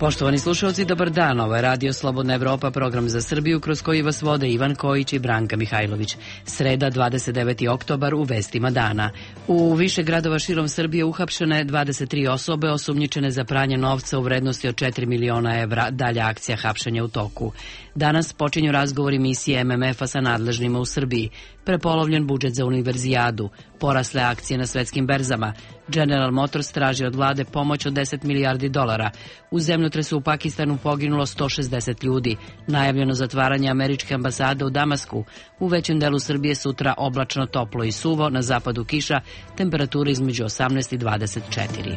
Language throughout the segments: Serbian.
Poštovani slušalci, dobar dan. Ovo je Radio Slobodna Evropa, program za Srbiju kroz koji vas vode Ivan Kojić i Branka Mihajlović. Sreda, 29. oktobar, u vestima dana. U više gradova širom Srbije uhapšene 23 osobe osumnjičene za pranje novca u vrednosti od 4 miliona evra. Dalja akcija hapšenja u toku. Danas počinju razgovori misije MMF-a sa nadležnima u Srbiji. Prepolovljen budžet za univerzijadu. Porasle akcije na svetskim berzama. General Motors traži od vlade pomoć od 10 milijardi dolara. U zemljotresu u Pakistanu poginulo 160 ljudi. Najavljeno zatvaranje američke ambasade u Damasku. U većem delu Srbije sutra oblačno, toplo i suvo, na zapadu kiša, temperatura između 18 i 24.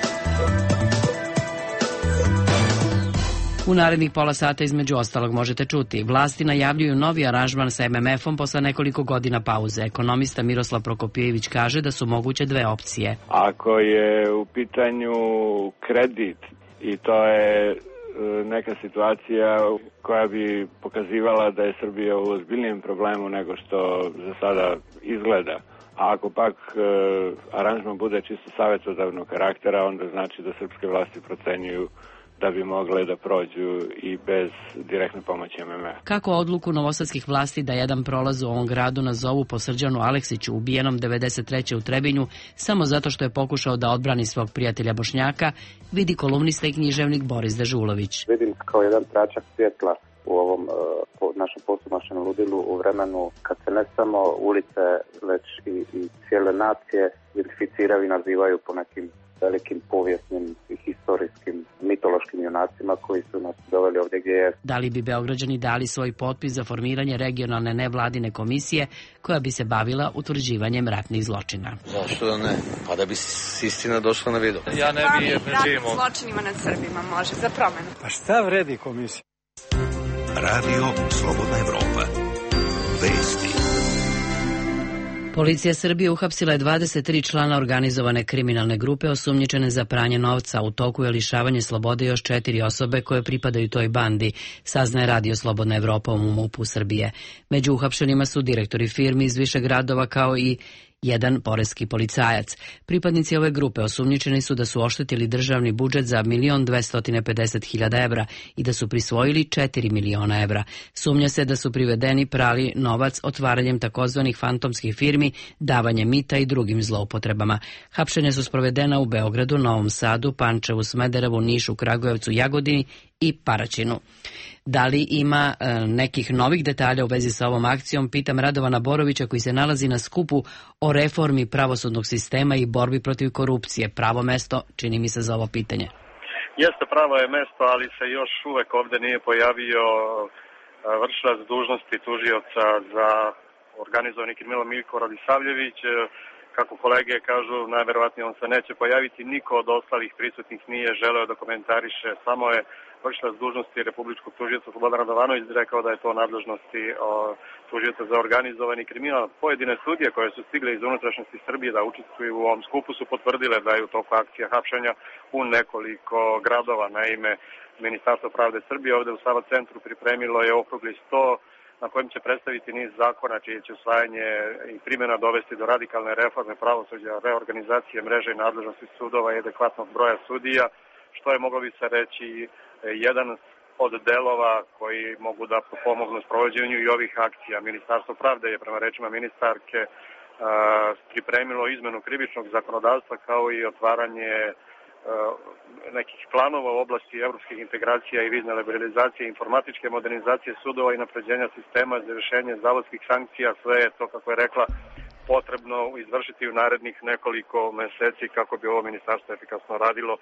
U narednih pola sata između ostalog možete čuti: vlasti najavljuju novi aranžman sa MMF-om posle nekoliko godina pauze. Ekonomista Miroslav Prokopijević kaže da su moguće dve opcije. Ako je u pitanju kredit i to je neka situacija koja bi pokazivala da je Srbija u ozbiljnijem problemu nego što za sada izgleda. A ako pak aranžman bude čisto savjetodavnog karaktera, onda znači da srpske vlasti procenjuju da bi mogle da prođu i bez direktne pomoći MMF. Kako odluku novosadskih vlasti da jedan prolaz u ovom gradu nazovu po Srđanu Aleksiću, ubijenom 93. u Trebinju, samo zato što je pokušao da odbrani svog prijatelja Bošnjaka, vidi kolumnista i književnik Boris Dežulović. Vidim kao jedan tračak svjetla u ovom našem posumašenom ludilu u vremenu kad se ne samo ulice, već i cijele nacije identificiraju i nazivaju po nekim velikim povijesnim i historijskim mitološkim junacima koji su nas doveli ovdje gdje je. Da li bi Beograđani dali svoj potpis za formiranje regionalne nevladine komisije koja bi se bavila utvrđivanjem ratnih zločina? Zašto da ne? Pa da bi istina došla na vidu. Ja ne bi je preživimo. Zločinima nad Srbima može, za promenu. Pa šta vredi komisija? Radio Slobodna Evropa. Vesti. Policija Srbije uhapsila je 23 člana organizovane kriminalne grupe osumnjičene za pranje novca. U toku je lišavanje slobode još 4 osobe koje pripadaju toj bandi, saznaje Radio Slobodna Evropa u MUP-u Srbije. Među uhapšenima su direktori firmi iz više gradova kao i jedan poreski policajac. Pripadnici ove grupe osumnjičeni su da su oštetili državni budžet za 1.250.000 evra i da su prisvojili 4 miliona evra. Sumnja se da su privedeni prali novac otvaranjem takozvanih fantomskih firmi, davanjem mita i drugim zloupotrebama. Hapšenja su sprovedena u Beogradu, Novom Sadu, Pančevu, Smederevu, Nišu, Kragujevcu, Jagodini i Paraćinu. Da li ima nekih novih detalja u vezi sa ovom akcijom, pitam Radovana Borovića koji se nalazi na skupu o reformi pravosudnog sistema i borbi protiv korupcije. Pravo mesto, čini mi se, za ovo pitanje. Jeste, pravo je mesto, ali se još uvek ovde nije pojavio vršilac dužnosti tužioca za organizovani kriminal Miljko Radisavljević. Kako kolege kažu, najverovatnije on se neće pojaviti. Niko od ostalih prisutnih nije želeo da komentariše, samo je vršilac dužnosti republičkog tužioca Slobodan Radovanović rekao da je to nadležnosti tužioca za organizovani kriminal. Pojedine studije koje su stigle iz unutrašnjosti Srbije da učestvuju u ovom skupu su potvrdile da je u toku akcija hapšenja u nekoliko gradova. Naime, Ministarstvo pravde Srbije ovde u Sava centru pripremilo je okrugli sto na kojem će predstaviti niz zakona čije će usvajanje i primjena dovesti do radikalne reforme pravosuđa, reorganizacije mreže i nadležnosti sudova i adekvatnog broja sudija, što je, moglo bi se reći, jedan od delova koji mogu da pomognu sprovođenju i ovih akcija. Ministarstvo pravde je, prema rečima ministarke, pripremilo izmenu krivičnog zakonodavstva kao i otvaranje nekih planova u oblasti evropskih integracija i vizne liberalizacije, informatičke modernizacije sudova i napređenja sistema za rješenje zavodskih sankcija. Sve je to, kako je rekla, potrebno izvršiti u narednih nekoliko meseci kako bi ovo ministarstvo efikasno radilo.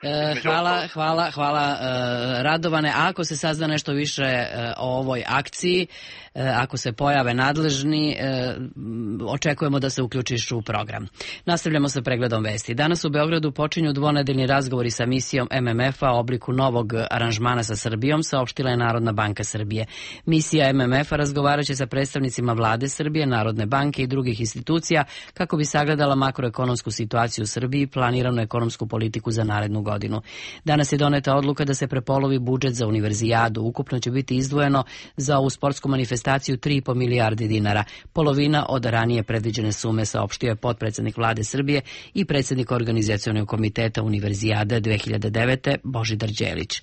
Hvala Radovane. A ako se sazna nešto više o ovoj akciji, ako se pojave nadležni, očekujemo da se uključiš u program. Nastavljamo sa pregledom vesti. Danas u Beogradu počinju dvonedeljni razgovori sa misijom MMF-a u obliku novog aranžmana sa Srbijom, saopštila je Narodna banka Srbije. Misija MMF-a razgovaraće sa predstavnicima vlade Srbije, Narodne banke i drugih institucija kako bi sagledala makroekonomsku situaciju u Srbiji i planiranu ekonomsku politiku za narednu godinu. Danas je doneta odluka da se prepolovi budžet za univerzijadu. Ukupno će biti izdvojeno za ovu sportsku manifestaciju 3,5 milijardi dinara. Polovina od ranije predviđene sume, saopštio je potpredsednik vlade Srbije i predsednik organizacionog komiteta univerzijade 2009. Božidar Đelić.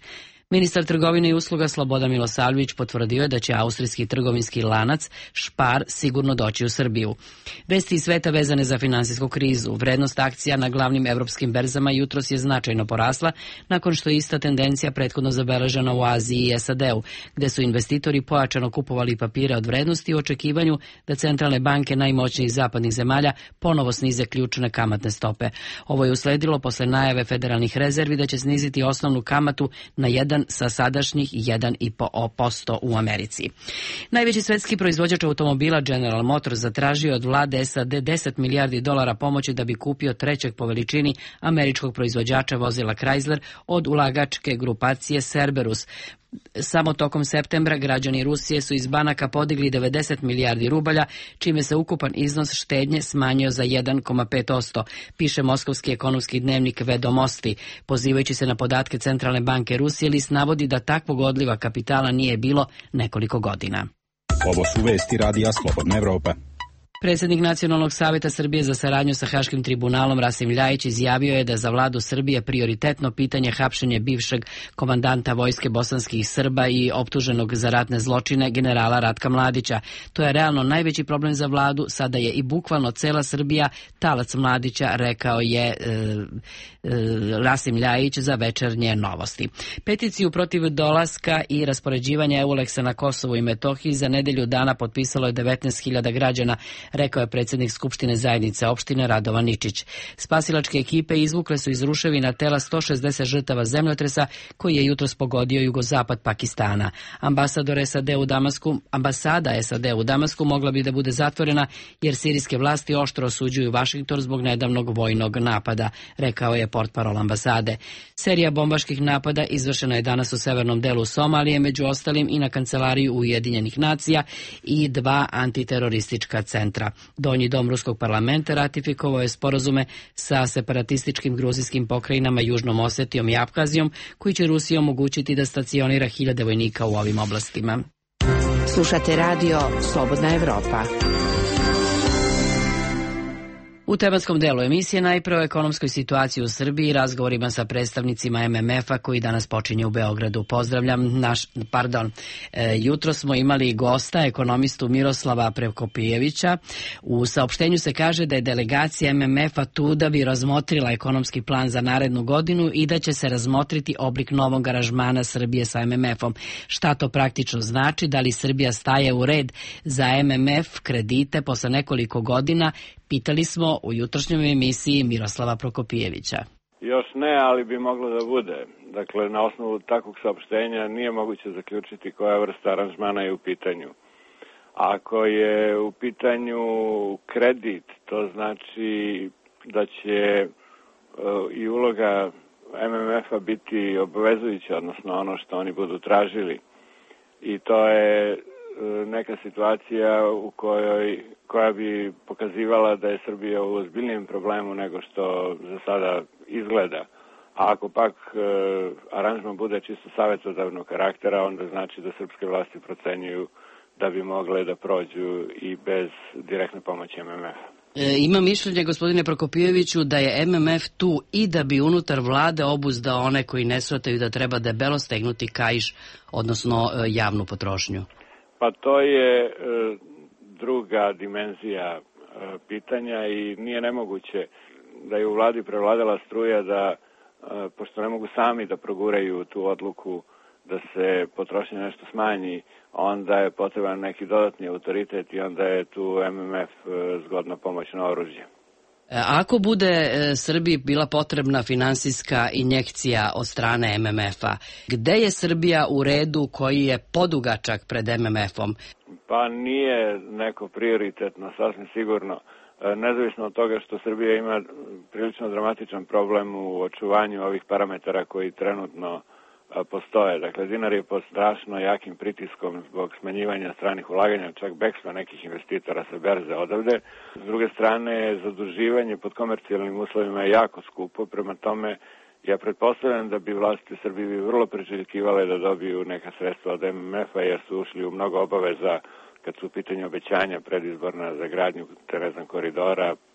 Ministar trgovine i usluga Slobodan Milosavljević potvrdio je da će austrijski trgovinski lanac Spar sigurno doći u Srbiju. Vesti iz sveta vezane za finansijsku krizu. Vrednost akcija na glavnim evropskim berzama jutros je značajno porasla nakon što je ista tendencija prethodno zabeležena u Aziji i SAD-u, gde su investitori pojačano kupovali papire od vrednosti u očekivanju da centralne banke najmoćnijih zapadnih zemalja ponovo snize ključne kamatne stope. Ovo je usledilo posle najave federalnih rezervi da će sniziti osnovnu kamatu na 1 sa sadašnjih 1,5% u Americi. Najveći svetski proizvođač automobila General Motors zatražio od vlade SAD 10 milijardi dolara pomoći da bi kupio trećeg po veličini američkog proizvođača vozila Chrysler od ulagačke grupacije Cerberus. Samo tokom septembra građani Rusije su iz banaka podigli 90 milijardi rubalja, čime se ukupan iznos štednje smanjio za 1,5%, piše moskovski ekonomski dnevnik Vedomosti. Pozivajući se na podatke Centralne banke Rusije, list navodi da takvog odliva kapitala nije bilo nekoliko godina. Ovo su vesti Radija Slobodna Evropa. Predsjednik Nacionalnog savjeta Srbije za saradnju sa Haškim tribunalom Rasim Ljajić izjavio je da za vladu Srbije prioritetno pitanje hapšenje bivšeg komandanta vojske bosanskih Srba i optuženog za ratne zločine generala Ratka Mladića. To je realno najveći problem za vladu, sada je i bukvalno cela Srbija talac Mladića, rekao je Rasim Ljajić za Večernje novosti. Peticiju protiv dolaska i raspoređivanja EULEX-a na Kosovu i Metohiji za nedelju dana potpisalo je 19.000 građana, rekao je predsjednik Skupštine zajednice opštine Radovan Ničić. Spasilačke ekipe izvukle su iz ruševina tela 160 žrtava zemljotresa koji je jutros pogodio jugozapad Pakistana. Ambasada SAD u Damasku mogla bi da bude zatvorena jer sirijske vlasti oštro osuđuju Vašington zbog nedavnog vojnog napada, rekao je portparol ambasade. Serija bombaških napada izvršena je danas u severnom delu Somalije, među ostalim i na kancelariju Ujedinjenih nacija i 2 antiteroristička centra. Donji dom Ruskog parlamenta ratifikovao je sporazume sa separatističkim gruzijskim pokrajinama Južnom Osetijom i Apkazijom, koji će Rusiji omogućiti da stacionira 1000 vojnika u ovim oblastima. Slušate radio Slobodna Evropa. U tematskom delu emisije najpre o ekonomskoj situaciji u Srbiji i razgovorima sa predstavnicima MMF-a koji danas počinje u Beogradu. Pozdravljam jutro smo imali gosta, ekonomistu Miroslava Prokopijevića. U saopštenju se kaže da je delegacija MMF-a tu da bi razmotrila ekonomski plan za narednu godinu i da će se razmotriti oblik novog aranžmana Srbije sa MMF-om. Šta to praktično znači? Da li Srbija staje u red za MMF kredite posle nekoliko godina? Pitali smo u jutrošnjoj emisiji Miroslava Prokopijevića. Još ne, ali bi moglo da bude. Dakle, na osnovu takvog saopštenja nije moguće zaključiti koja vrsta aranžmana je u pitanju. Ako je u pitanju kredit, to znači da će i uloga MMF-a biti obvezujuća, odnosno ono što oni budu tražili. I to je neka situacija koja bi pokazivala da je Srbija u ozbiljnijem problemu nego što za sada izgleda. A ako pak aranžman bude čisto savjetodavnog karaktera, onda znači da srpske vlasti procenjuju da bi mogle da prođu i bez direktne pomoći MMF-a. Ima mišljenje, gospodine Prokopijeviću, da je MMF tu i da bi unutar vlade obuzdao one koji ne shvataju da treba debelo stegnuti kaiš, odnosno javnu potrošnju. Pa to je druga dimenzija pitanja i nije nemoguće da je u vladi prevladala struja da, pošto ne mogu sami da proguraju tu odluku da se potrošnja nešto smanji, onda je potreban neki dodatni autoritet i onda je tu MMF zgodna pomoćno oružje. Ako bude Srbiji bila potrebna finansijska injekcija od strane MMF-a, gde je Srbija u redu koji je podugačak pred MMF-om? Pa nije neko prioritetno, sasvim sigurno. Nezavisno od toga što Srbija ima prilično dramatičan problem u očuvanju ovih parametara koji trenutno postoje. Dakle, dinar je pod strašno jakim pritiskom zbog smanjivanja stranih ulaganja, čak bekstva nekih investitora sa berze odavde. S druge strane, zaduživanje pod komercijalnim uslovima je jako skupo, prema tome ja pretpostavljam da bi vlasti u Srbiji vrlo priželjkivale da dobiju neka sredstva od MMF-a jer su ušli u mnogo obaveza kad su u pitanju obećanja predizborna za gradnju koridora,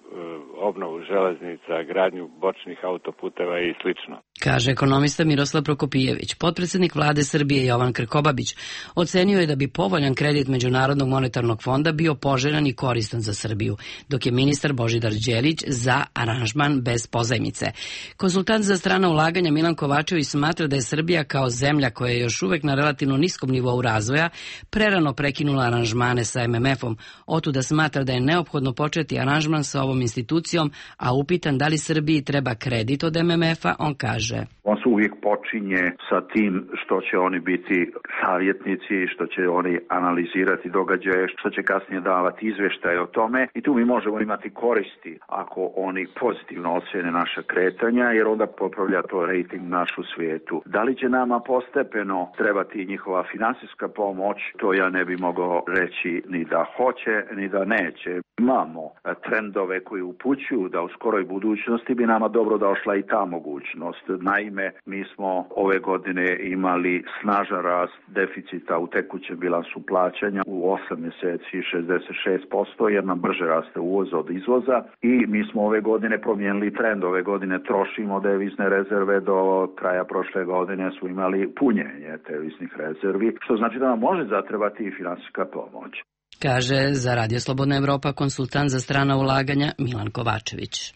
obnovu železnica, gradnju bočnih autoputeva i slično. Kaže ekonomista Miroslav Prokopijević. Potpredsednik vlade Srbije Jovan Krkobabić ocenio je da bi povoljan kredit Međunarodnog monetarnog fonda bio poželjan i koristan za Srbiju, dok je ministar Božidar Đelić za aranžman bez pozajmice. Konsultant za strana ulaganja Milan Kovačević smatra da je Srbija kao zemlja koja je još uvek na relativno niskom nivou razvoja prerano prekinula aranžmane sa MMF-om. Otuda smatra da je neophodno početi aranžman sa ovom institucijom, a upitan da li Srbiji treba kredit od MMF-a, on kaže: On se uvijek počinje sa tim što će oni biti savjetnici, što će oni analizirati događaje, što će kasnije davati izveštaje o tome i tu mi možemo imati koristi ako oni pozitivno ocjene naša kretanja, jer onda popravlja to rating naš u svijetu. Da li će nama postepeno trebati njihova finansijska pomoć, to ja ne bi mogao reći ni da hoće, ni da neće. Imamo trendove koji upućuju da u skoroj budućnosti bi nama dobro došla i ta mogućnost. Naime, mi smo ove godine imali snažan rast deficita u tekućem bilansu plaćanja u 8 mjeseci 66%, jer nam brže raste uvoz od izvoza i mi smo ove godine promijenili trend. Ove godine trošimo devizne rezerve, do kraja prošle godine su imali punjenje deviznih rezervi, što znači da nam može zatrebati i finansijska pomoć. Kaže za Radio Slobodna Evropa konsultant za strana ulaganja Milan Kovačević.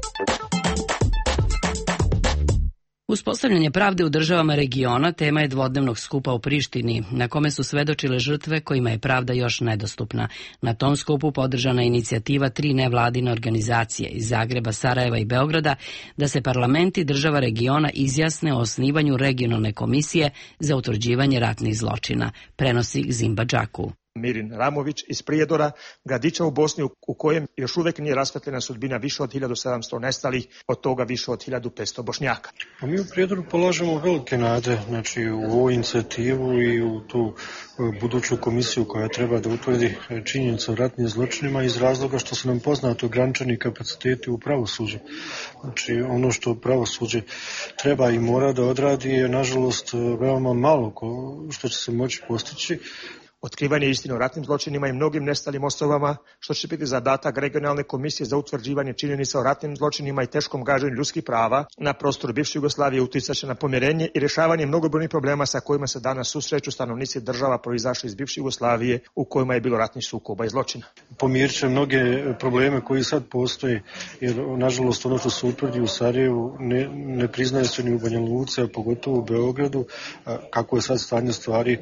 Uspostavljanje pravde u državama regiona tema je dvodnevnog skupa u Prištini, na kome su svedočile žrtve kojima je pravda još nedostupna. Na tom skupu podržana je inicijativa 3 nevladine organizacije iz Zagreba, Sarajeva i Beograda da se parlamenti država regiona izjasne o osnivanju regionalne komisije za utvrđivanje ratnih zločina, prenosi Zimba Džaku. Mirin Ramović iz Prijedora, gradića u Bosni u kojem još uvek nije rasvetljena sudbina više od 1700 nestalih, od toga više od 1500 Bošnjaka. Mi u Prijedoru polažemo velike nade, znači u ovu inicijativu i u tu buduću komisiju koja treba da utvrdi činjenice o ratnim zločinima iz razloga što su nam poznati ograničeni kapaciteti u pravosuđu. Znači ono što pravosuđe treba i mora da odradi je nažalost veoma malo što će se moći postići. Otkrivanje istine o ratnim zločinima i mnogim nestalim osobama, što će biti zadatak regionalne komisije za utvrđivanje činjenica o ratnim zločinima i teškom gaženju ljudskih prava na prostoru bivše Jugoslavije, uticaće na pomirenje i rješavanje mnogobrojnih problema sa kojima se danas susreću stanovnici država proizašli iz bivše Jugoslavije u kojima je bilo ratnih sukoba i zločina. Pomirit će mnoge probleme koji sad postoje, jer nažalost ono što se utvrdi u Sarajevu ne priznaje se ni u Banja Luci, a pogotovo u Beogradu, kako je sad stanje stvari,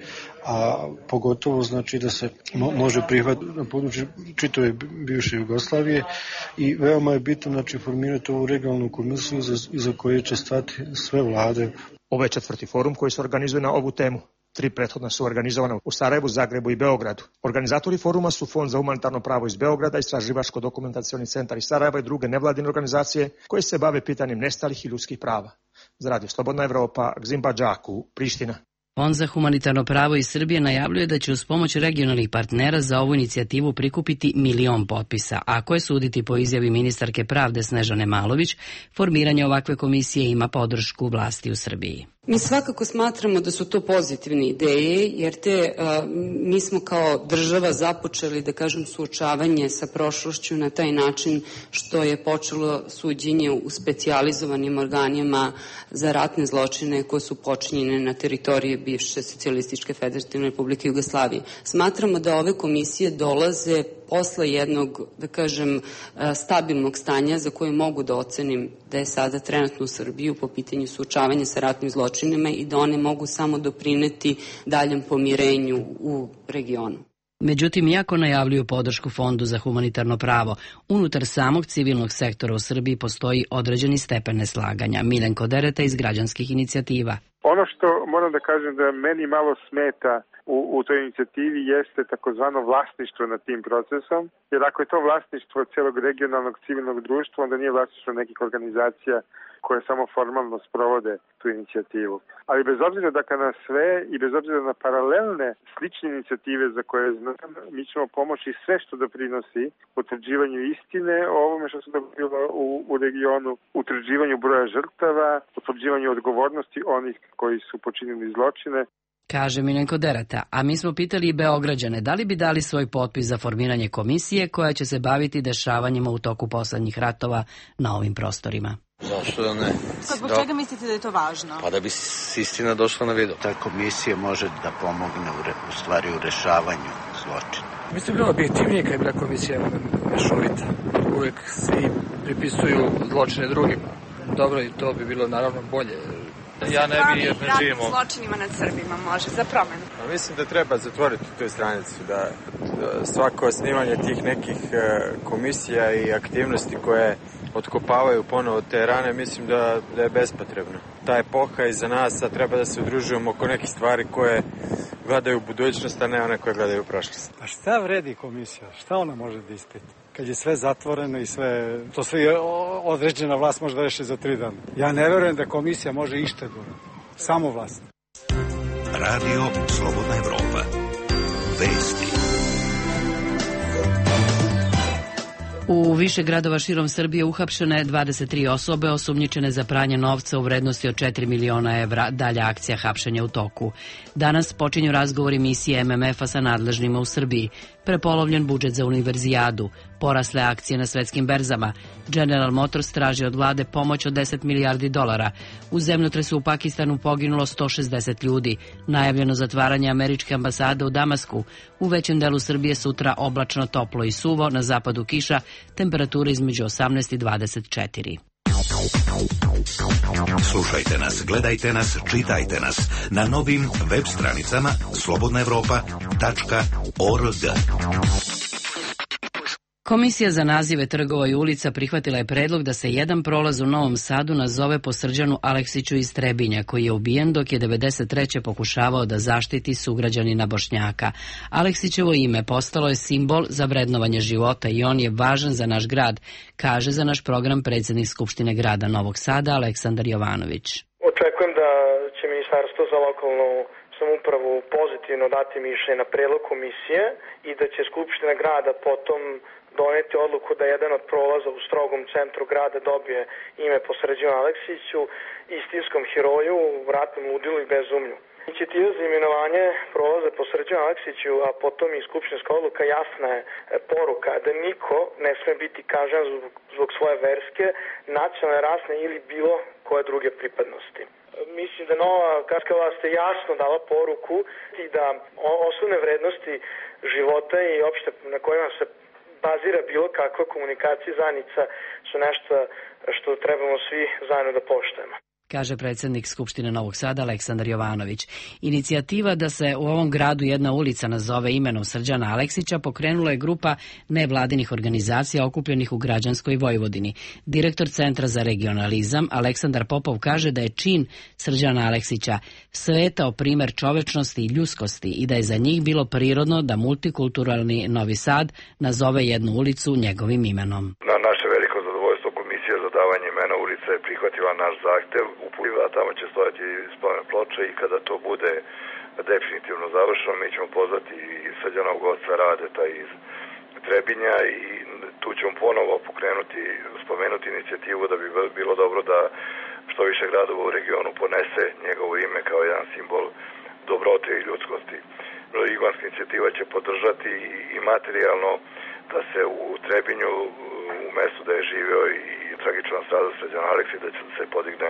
a pogotovo znači da se može prihvatiti na području čitave bivše Jugoslavije i veoma je bitno znači formirati ovu regionalnu komisiju iza koje će stati sve vlade. Ovo je 4. forum koji se organizuje na ovu temu. 3 prethodna su organizovana u Sarajevu, Zagrebu i Beogradu. Organizatori foruma su Fond za humanitarno pravo iz Beograda, Istraživačko-dokumentacioni centar iz Sarajeva i druge nevladine organizacije koje se bave pitanjem nestalih i ljudskih prava. Za Radio Slobodna Evropa, Zimba Džaku, Priština. Fond za humanitarno pravo iz Srbije najavljuje da će uz pomoć regionalnih partnera za ovu inicijativu prikupiti 1.000.000 potpisa. Ako je suditi po izjavi ministarke pravde Snežane Malović, formiranje ovakve komisije ima podršku vlasti u Srbiji. Mi svakako smatramo da su to pozitivne ideje, jer mi smo kao država započeli, da kažem, suočavanje sa prošlošću na taj način što je počelo suđenje u specijalizovanim organima za ratne zločine koje su počinjene na teritoriji bivše Socijalističke federativne Republike Jugoslavije. Smatramo da ove komisije dolaze posle jednog, da kažem, stabilnog stanja za koje mogu da ocenim da je sada trenutno u Srbiji po pitanju suočavanja sa ratnim zločinima i da one mogu samo doprineti daljem pomirenju u regionu. Međutim, iako najavljuju podršku Fondu za humanitarno pravo, unutar samog civilnog sektora u Srbiji postoji određeni stepen neslaganja. Milenko Dereta iz građanskih inicijativa. Ono što moram da kažem da meni malo smeta u toj inicijativi jeste takozvano vlasništvo nad tim procesom, jer ako je to vlasništvo celog regionalnog civilnog društva, onda nije vlasništvo nekih organizacija koje samo formalno sprovode tu inicijativu. Ali bez obzira na sve i bez obzira na paralelne slične inicijative za koje znam, mi ćemo pomoći sve što doprinosi utvrđivanju istine o ovome što se dogodilo u regionu, utvrđivanju broja žrtava, utvrđivanju odgovornosti onih koji su počinili zločine. kaže Miljenko Derata, a mi smo pitali i Beograđane da li bi dali svoj potpis za formiranje komisije koja će se baviti dešavanjima u toku poslednjih ratova na ovim prostorima. Zašto da ne? Zbog čega mislite da je to važno? Pa da bi istina došla na video. Ta komisija može da pomogne u stvari u rešavanju zločina. Mislim bilo objektivnije kad je bila komisija mešovita. Uvijek svi pripisuju zločine drugima. Dobro, i to bi bilo naravno bolje. Ja ne bi jer ne živimo. Zločinima nad Srbima može za promenu. Mislim da treba zatvoriti tu stranicu, da svako snimanje tih nekih komisija i aktivnosti koje otkopavaju ponovo te rane, mislim da je bespotrebno. Ta epoha iza nas, a treba da se udružujemo oko nekih stvari koje gledaju u budućnost, a ne one koje gledaju u prošlost. A šta vredi komisija? Šta ona može da ispita? Kad je sve zatvoreno i sve određena vlast može da reši za 3 dana. Ja ne verujem da komisija može išta da uradi. Samo vlast. Radio Slobodna Evropa. Vesti. U više gradova širom Srbije uhapšene 23 osobe osumnjičene za pranje novca u vrednosti od 4 miliona evra. Dalja akcija hapšenja u toku. Danas počinju razgovori misije MMF-a sa nadležnima u Srbiji. Prepolovljen budžet za univerzijadu, porasle akcije na svetskim berzama. General Motors traži od vlade pomoć od 10 milijardi dolara. U zemljotresu u Pakistanu poginulo 160 ljudi. Najavljeno zatvaranje američke ambasade u Damasku. U većem delu Srbije sutra oblačno, toplo i suvo, na zapadu kiša, temperatura između 18 i 24. Slušajte nas, gledajte nas, čitajte nas na novim web stranicama slobodnaevropa.org. Komisija za nazive trgova i ulica prihvatila je predlog da se jedan prolaz u Novom Sadu nazove po Srđanu Aleksiću iz Trebinja, koji je ubijen dok je 93. pokušavao da zaštiti sugrađanina Bošnjaka. Aleksićevo ime postalo je simbol za vrednovanje života i on je važan za naš grad, kaže za naš program predsjednik Skupštine grada Novog Sada Aleksandar Jovanović. Očekujem da će Ministarstvo za lokalnu samoupravu pozitivno dati mišljenje na predlog komisije i da će Skupština grada potom doneti odluku da jedan od prolaza u strogom centru grada dobije ime po Srđanu Aleksiću, istinskom heroju, ratnom ludilu i bezumlju. Inicijativa za imenovanje prolaza po Srđanu Aleksiću, a potom i skupštinska odluka, jasna je poruka da niko ne sme biti kažnjen zbog svoje verske, nacionalne, rasne ili bilo koje druge pripadnosti. Mislim da nova gradska vlast je jasno dala poruku i da osnovne vrednosti života i opšte na kojima se bazira bilo kakva komunikacija zajednica su nešto što trebamo svi zajedno da poštujemo, kaže predsjednik Skupštine Novog Sada Aleksandar Jovanović. Inicijativa da se u ovom gradu jedna ulica nazove imenom Srđana Aleksića pokrenula je grupa nevladinih organizacija okupljenih u građanskoj Vojvodini. Direktor Centra za regionalizam Aleksandar Popov kaže da je čin Srđana Aleksića svetao primer čovečnosti i ljudskosti i da je za njih bilo prirodno da multikulturalni Novi Sad nazove jednu ulicu njegovim imenom. Na naše veliko zadovoljstvo Komisija za davanje imena ulica je prihvatila naš zahtev, upuliva, tamo će stojati spomen ploče i kada to bude definitivno završeno, mi ćemo pozvati i Srđanog oca Radeta iz Trebinja i tu ćemo ponovo spomenuti inicijativu da bi bilo dobro da što više gradova u regionu ponese njegovo ime kao jedan simbol dobrote i ljudskosti. Igmanska inicijativa će podržati i materijalno da se u Trebinju, u mestu da je živeo i tragično stradao Srđan Aleksić, da će se podigne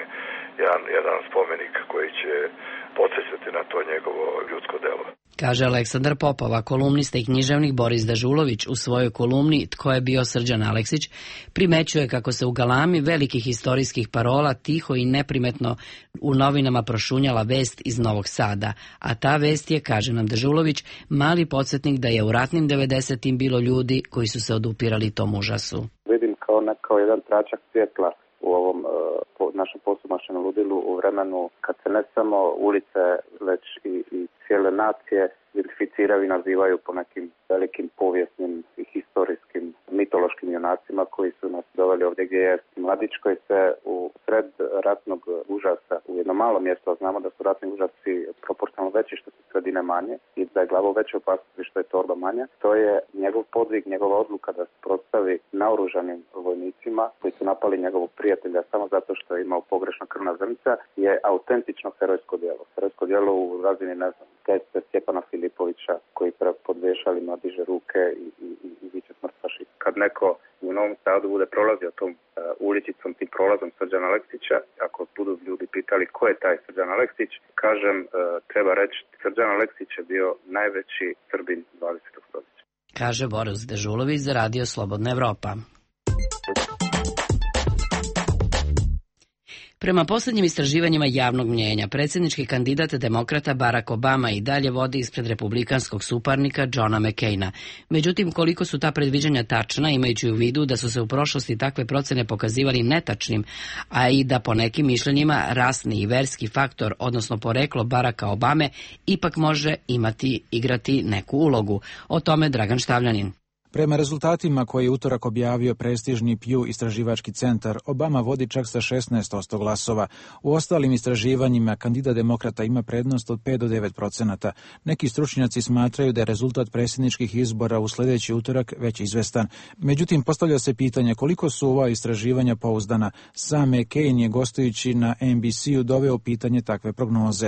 jedan spomenik koji će podsjećati na to njegovo ljudsko delo. Kaže Aleksandar Popova, kolumnista i književnik Boris Dežulović u svojoj kolumni Tko je bio Srđan Aleksić primećuje kako se u galami velikih istorijskih parola tiho i neprimetno u novinama prošunjala vest iz Novog Sada, a ta vest je, kaže nam Dežulović, mali podsjetnik da je u ratnim 90-im bilo ljudi koji su se odupirali tom užasu. Vidim kao jedan tračak svjetla u ovom našem posumašenom ludilu u vremenu kad se ne samo ulice, već i cijele nacije identificiraju i nazivaju po nekim velikim povijesnim i historijskim mitološkim junacima koji su nas doveli ovdje gdje je mladić koji se u sred ratnog užasa u jedno malo mjesto, znamo da su ratni užasi proporcionalno veći što su sredine manje i da je glavo veće opasnosti što je torba manja. To je njegov podvig, njegova odluka da se prostavi naoružanim vojnicima koji su napali njegovog prijatelja samo zato što je imao pogrešna krvna zrnca je autentično herojsko djelo. Herojsko djelo u razini, ne znam, teste Stjepana Filipovića koji podvešalima diže ruke i viče smrt fašista. Kad neko u Novom Sadu bude prolazio tom ulicicom, tim prolazom Srđana Aleksića, ako budu ljudi pitali ko je taj Srđan Aleksić, kažem, treba reći, Srđan Aleksić je bio najveći Srbin 20. stoljeća. Kaže Boris Dežulović za Radio Slobodna Evropa. Prema posljednjim istraživanjima javnog mnjenja, predsjednički kandidat demokrata Barack Obama i dalje vodi ispred republikanskog suparnika Johna McCaina. Međutim, koliko su ta predviđanja tačna, imajući u vidu da su se u prošlosti takve procene pokazivali netačnim, a i da po nekim mišljenjima rasni i verski faktor, odnosno poreklo Baracka Obame, ipak može igrati neku ulogu. O tome Dragan Štavljanin. Prema rezultatima koje je utorak objavio prestižni Pew istraživački centar, Obama vodi čak sa 16% glasova. U ostalim istraživanjima kandidat demokrata ima prednost od 5 do 9%. Neki stručnjaci smatraju da je rezultat predsjedničkih izbora u sljedeći utorak već izvestan. Međutim, postavlja se pitanje koliko su ova istraživanja pouzdana. Sam McCain je gostujući na NBC-u doveo pitanje takve prognoze.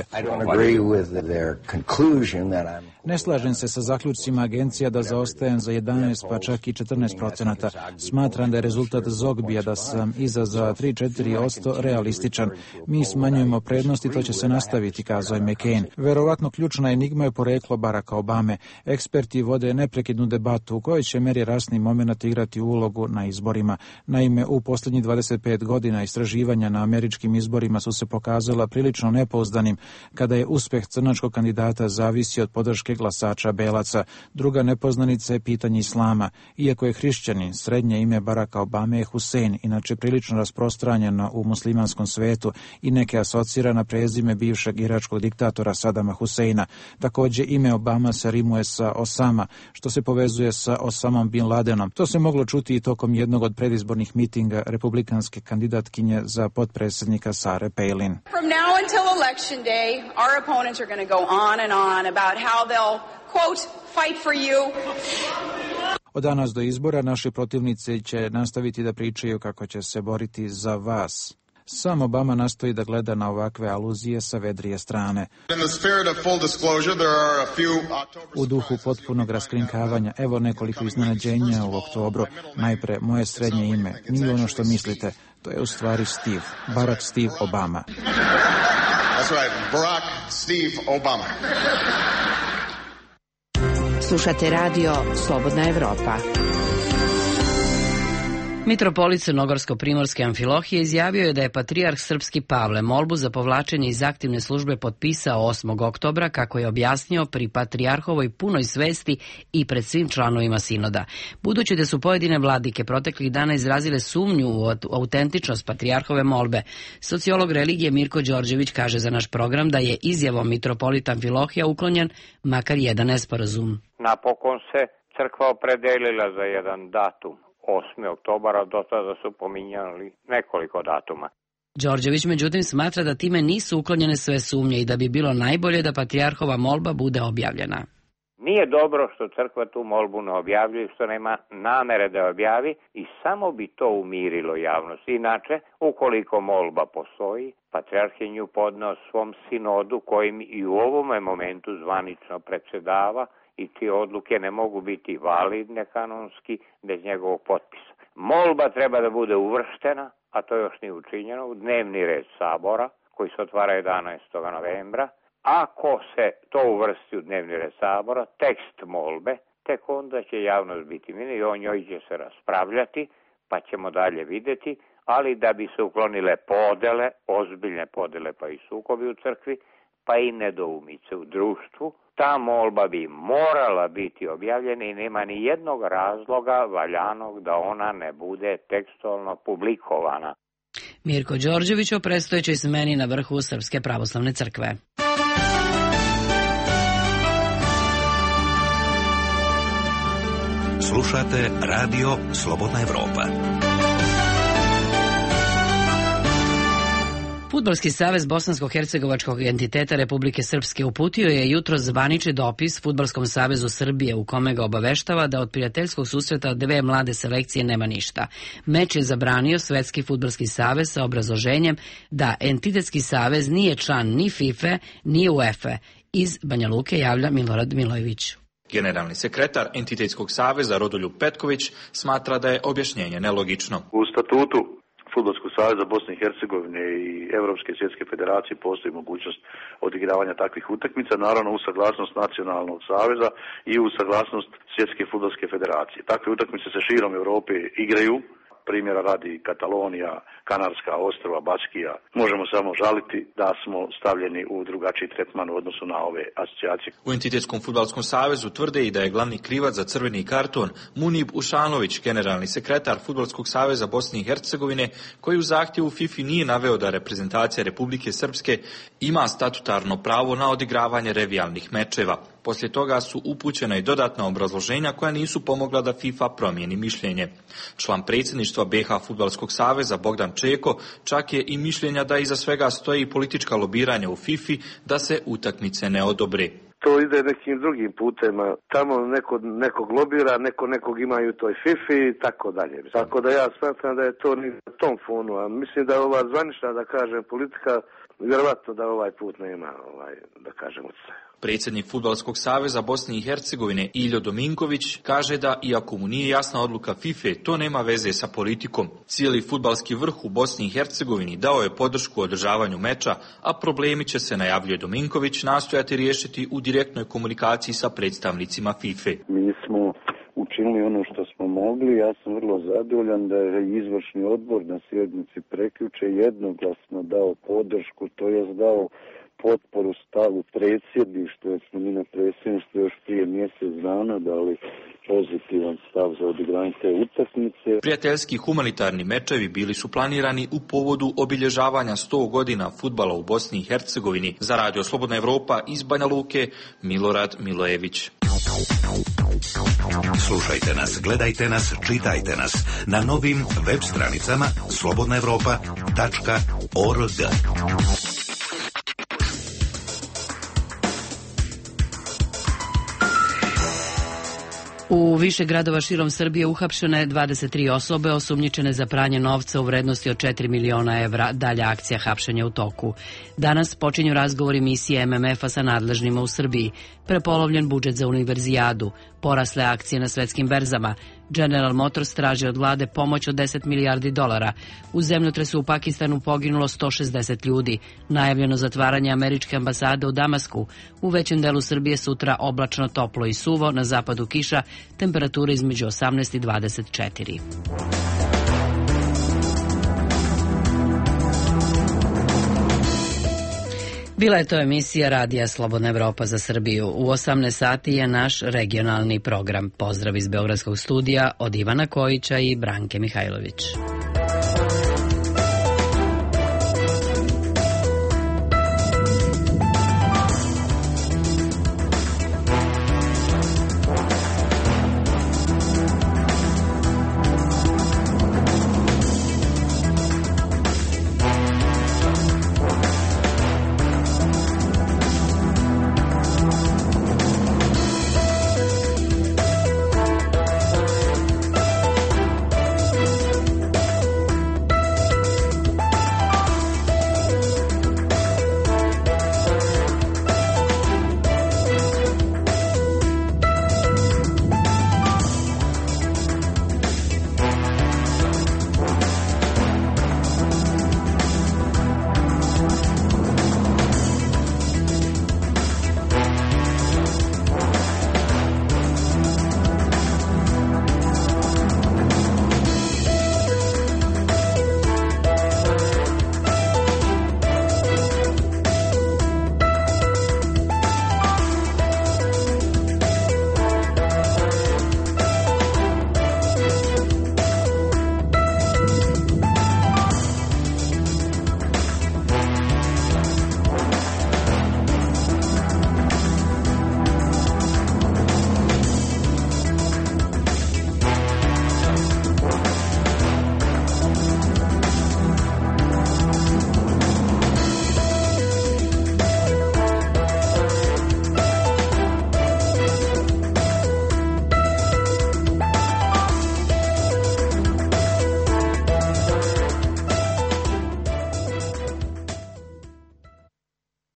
Ne slažem se sa zaključcima agencija da zaostajem za 11 pa čak i 14%. Smatram da je rezultat Zogbija da sam iza za 3-4% realističan. Mi smanjujemo prednost i to će se nastaviti, kazao je McCain. Verovatno ključna enigma je poreklo Baracka Obame. Eksperti vode neprekidnu debatu u kojoj će meri rasni moment igrati ulogu na izborima. Naime, u posljednjih 25 godina istraživanja na američkim izborima su se pokazala prilično nepouzdanim kada je uspeh crnačkog kandidata zavisi od podrške glasača belaca. Druga nepoznanica je pitanje islama. Iako je hrišćanin, srednje ime Baracka Obame je Husein, inače prilično rasprostranjeno u muslimanskom svetu i neke asocira na prezime bivšeg iračkog diktatora Sadama Huseina. Također ime Obama se rimuje sa Osama, što se povezuje sa Osamom bin Ladenom. To se moglo čuti i tokom jednog od predizbornih mitinga republikanske kandidatkinje za potpredsjednika Sare Palin. From now until election day, our opponents are going to go on and on about how they'll, quote, fight for you. Od danas do izbora naši protivnici će nastaviti da pričaju kako će se boriti za vas. Sam Obama nastoji da gleda na ovakve aluzije sa vedrije strane. U duhu potpunog raskrinkavanja, evo nekoliko iznenađenja u oktobru. Najpre, moje srednje ime, nije ono što mislite, to je u stvari Steve, Barack Steve Obama. That's right, Barack Steve Obama. Slušate radio Slobodna Evropa. Mitropolit Crnogorsko-primorske Amfilohije izjavio je da je patrijarh srpski Pavle molbu za povlačenje iz aktivne službe potpisao 8. oktobra, kako je objasnio, pri patrijarhovoj punoj svesti i pred svim članovima sinoda. Budući da su pojedine vladike proteklih dana izrazile sumnju u autentičnost patrijarhove molbe, sociolog religije Mirko Đorđević kaže za naš program da je izjavom mitropolita Amfilohija uklonjen makar jedan nesporazum. Napokon se crkva opredelila za jedan datum. 8. oktobara, do tada su pominjali nekoliko datuma. Đorđević međutim smatra da time nisu uklonjene sve sumnje i da bi bilo najbolje da patrijarhova molba bude objavljena. Nije dobro što crkva tu molbu ne objavljuje, što nema namere da objavi i samo bi to umirilo javnost. Inače, ukoliko molba postoji, patrijarh je nju podneo svom sinodu kojim i u ovome momentu zvanično predsjedava, i te odluke ne mogu biti validne kanonski bez njegovog potpisa. Molba treba da bude uvrštena, a to još nije učinjeno, u dnevni red sabora koji se otvara 11. novembra. Ako se to uvrsti u dnevni red sabora, tekst molbe, tek onda će javnost biti mirna i o njoj će se raspravljati, pa ćemo dalje vidjeti, ali da bi se uklonile podele, ozbiljne podele pa i sukobi u crkvi, pa i nedoumice u društvu, ta molba bi morala biti objavljena i nema ni jednog razloga valjanog da ona ne bude tekstualno publikovana. Mirko Đorđević o predstojećoj smeni na vrhu Srpske pravoslavne crkve. Slušate Radio Slobodna Evropa. Fudbalski savez Bosansko-hercegovačkog entiteta Republike Srpske uputio je jutro zvanični dopis Fudbalskom savezu Srbije u kome ga obaveštava da od prijateljskog susreta dve mlade selekcije nema ništa. Meč je zabranio Svetski fudbalski savez sa obrazloženjem da entitetski savez nije član ni FIFA ni UEFA. Iz Banja Luke javlja Milorad Milojević. Generalni sekretar Entitetskog saveza Rodoljub Petković smatra da je objašnjenje nelogično. U statutu Fudbalskog saveza Bosne i Hercegovine i Europske svjetske federacije postoji mogućnost odigravanja takvih utakmica, naravno uz saglasnost nacionalnog saveza i uz saglasnost Svjetske fudbalske federacije. Takve utakmice se širom Europe igraju, primjera radi Katalonija, Kanarska ostrva, Baskija. Možemo samo žaliti da smo stavljeni u drugačiji tretman u odnosu na ove asocijacije. U Entitetskom fudbalskom savezu tvrde i da je glavni krivac za crveni karton Munib Ušanović, generalni sekretar Fudbalskog saveza Bosne i Hercegovine, koji u zahtjevu FIFA nije naveo da reprezentacija Republike Srpske ima statutarno pravo na odigravanje revijalnih mečeva. Poslije toga su upućena i dodatna obrazloženja koja nisu pomogla da FIFA promijeni mišljenje. Član predsjedništva BiH Fudbalskog saveza Bogdan Čeko čak je i mišljenja da iza svega stoji politička lobiranja u FIFA da se utakmice ne odobre. To ide nekim drugim putem, tamo nekog lobira, nekog imaju u toj FIFA i tako dalje. Tako da ja smatram da je to ni na tom fonu, a mislim da ova zvanična, da kažem, politika, vjerovatno da ovaj put nema, da kažem, utjecaja. Predsjednik Fudbalskog saveza Bosne i Hercegovine Iljo Dominković kaže da iako mu nije jasna odluka FIFA, to nema veze sa politikom. Cijeli fudbalski vrh u Bosni i Hercegovini dao je podršku održavanju meča, a problemi će se, najavljuje Dominković, nastojati riješiti u direktnoj komunikaciji sa predstavnicima FIFA. Mi smo učinili ono što smo mogli. Ja sam vrlo zadovoljan da je izvršni odbor na sjednici prekjuče jednoglasno dao podršku, to je dao potporu stavu predsjedništva, jer smo mi na predsjedništvu još prije mjesec dana dali pozitivan stav za odigranje te utakmice. Prijateljski humanitarni mečevi bili su planirani u povodu obilježavanja 100 godina fudbala u Bosni i Hercegovini. Za Radio Slobodna Evropa iz Banja Luke, Milorad Milojević. Slušajte nas, gledajte nas, čitajte nas na novim web stranicama slobodnaevropa.org. U više gradova širom Srbije uhapšene 23 osobe osumnjičene za pranje novca u vrednosti od 4 miliona evra. Dalja akcija hapšenja u toku. Danas počinju razgovori misije MMF-a sa nadležnima u Srbiji. Prepolovljen budžet za univerzijadu. Porasle akcije na svetskim berzama. General Motors traži od vlade pomoć od 10 milijardi dolara. U zemljotresu u Pakistanu poginulo 160 ljudi. Najavljeno zatvaranje američke ambasade u Damasku. U većem delu Srbije sutra oblačno, toplo i suvo, na zapadu kiša, temperatura između 18 i 24. Bila je to emisija Radija Slobodna Evropa za Srbiju. U 18 sati je naš regionalni program. Pozdrav iz Beogradskog studija od Ivana Kojića i Branke Mihajlović.